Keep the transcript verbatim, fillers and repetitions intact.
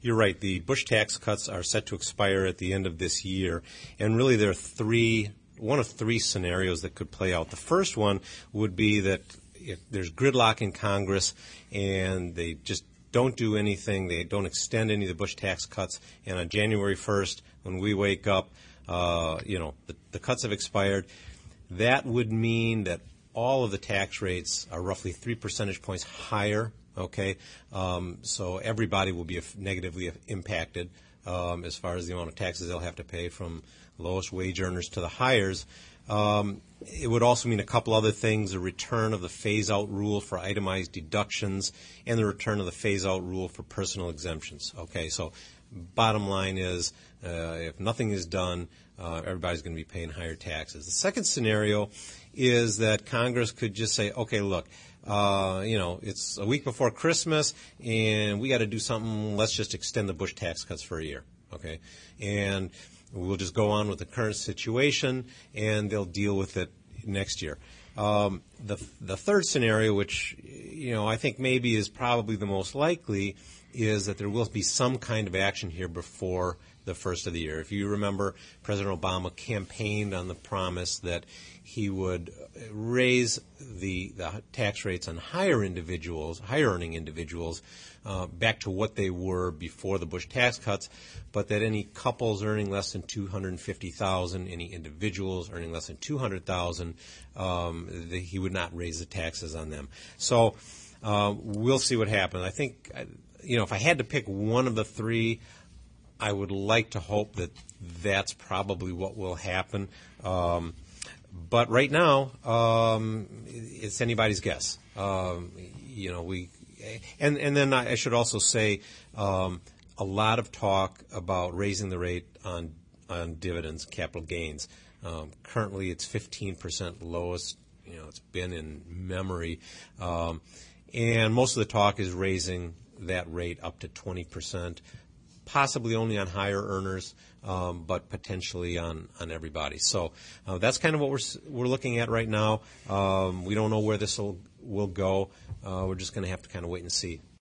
you're right. The Bush tax cuts are set to expire at the end of this year, and really there are three, one of three scenarios that could play out. The first one would be that if there's gridlock in Congress and they just don't do anything, they don't extend any of the Bush tax cuts, and on January first, when we wake up, uh, you know, the, the cuts have expired. That would mean that all of the tax rates are roughly three percentage points higher, okay? Um, so everybody will be negatively impacted um, as far as the amount of taxes they'll have to pay, from lowest wage earners to the highers. Um, it would also mean a couple other things: the return of the phase-out rule for itemized deductions and the return of the phase-out rule for personal exemptions. Okay, so bottom line is, uh, if nothing is done, uh, everybody's going to be paying higher taxes. The second scenario is that Congress could just say, okay, look, uh, you know, it's a week before Christmas and we got to do something. Let's just extend the Bush tax cuts for a year, okay? And we'll just go on with the current situation, and they'll deal with it next year. Um, the the third scenario, which, you know, I think maybe is probably the most likely, is that there will be some kind of action here before the first of the year. If you remember, President Obama campaigned on the promise that he would raise the, the tax rates on higher individuals, higher earning individuals, uh, back to what they were before the Bush tax cuts, but that any couples earning less than two hundred fifty thousand dollars, any individuals earning less than two hundred thousand dollars, um, the, he would not raise the taxes on them. So uh, we'll see what happens. I think, you know, if I had to pick one of the three, I would like to hope that that's probably what will happen. Um, but right now, um, it's anybody's guess. Um, you know, we, and, and then I should also say, um, a lot of talk about raising the rate on, on dividends, capital gains. Um, currently it's fifteen percent, lowest, you know, it's been in memory. Um, and most of the talk is raising that rate up to twenty percent. Possibly only on higher earners, um, but potentially on, on everybody. So uh, that's kind of what we're we're looking at right now. Um, we don't know where this will will go. Uh, we're just going to have to kind of wait and see.